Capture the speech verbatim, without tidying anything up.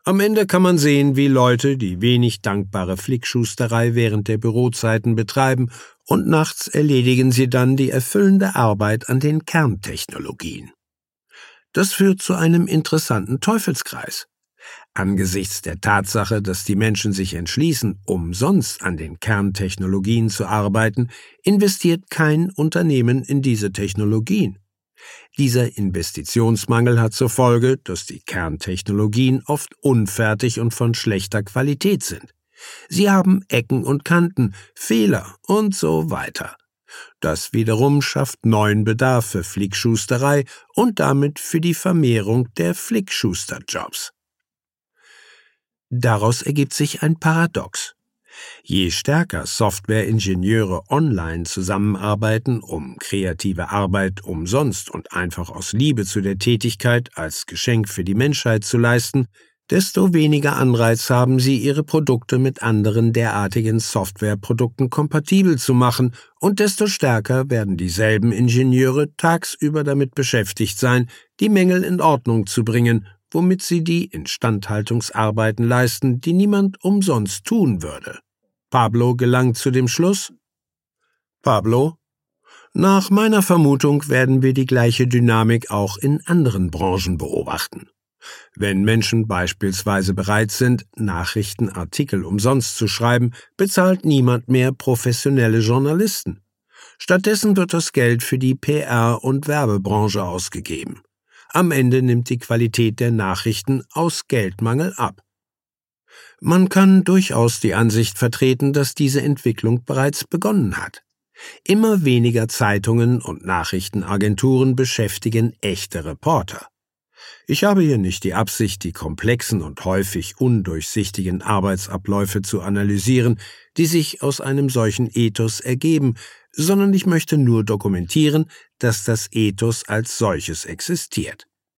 Am Ende kann man sehen, wie Leute die wenig dankbare Flickschusterei während der Bürozeiten betreiben und nachts erledigen sie dann die erfüllende Arbeit an den Kerntechnologien. Das führt zu einem interessanten Teufelskreis. Angesichts der Tatsache, dass die Menschen sich entschließen, umsonst an den Kerntechnologien zu arbeiten, investiert kein Unternehmen in diese Technologien. Dieser Investitionsmangel hat zur Folge, dass die Kerntechnologien oft unfertig und von schlechter Qualität sind. Sie haben Ecken und Kanten, Fehler und so weiter. Das wiederum schafft neuen Bedarf für Flickschusterei und damit für die Vermehrung der Flickschusterjobs. Daraus ergibt sich ein Paradox. Je stärker Softwareingenieure online zusammenarbeiten, um kreative Arbeit umsonst und einfach aus Liebe zu der Tätigkeit als Geschenk für die Menschheit zu leisten, desto weniger Anreiz haben sie, ihre Produkte mit anderen derartigen Softwareprodukten kompatibel zu machen, und desto stärker werden dieselben Ingenieure tagsüber damit beschäftigt sein, die Mängel in Ordnung zu bringen, womit sie die Instandhaltungsarbeiten leisten, die niemand umsonst tun würde. Pablo gelangt zu dem Schluss: Pablo, nach meiner Vermutung werden wir die gleiche Dynamik auch in anderen Branchen beobachten. Wenn Menschen beispielsweise bereit sind, Nachrichtenartikel umsonst zu schreiben, bezahlt niemand mehr professionelle Journalisten. Stattdessen wird das Geld für die P R- und Werbebranche ausgegeben. Am Ende nimmt die Qualität der Nachrichten aus Geldmangel ab. Man kann durchaus die Ansicht vertreten, dass diese Entwicklung bereits begonnen hat. Immer weniger Zeitungen und Nachrichtenagenturen beschäftigen echte Reporter. Ich habe hier nicht die Absicht, die komplexen und häufig undurchsichtigen Arbeitsabläufe zu analysieren, die sich aus einem solchen Ethos ergeben, sondern ich möchte nur dokumentieren, dass das Ethos als solches existiert.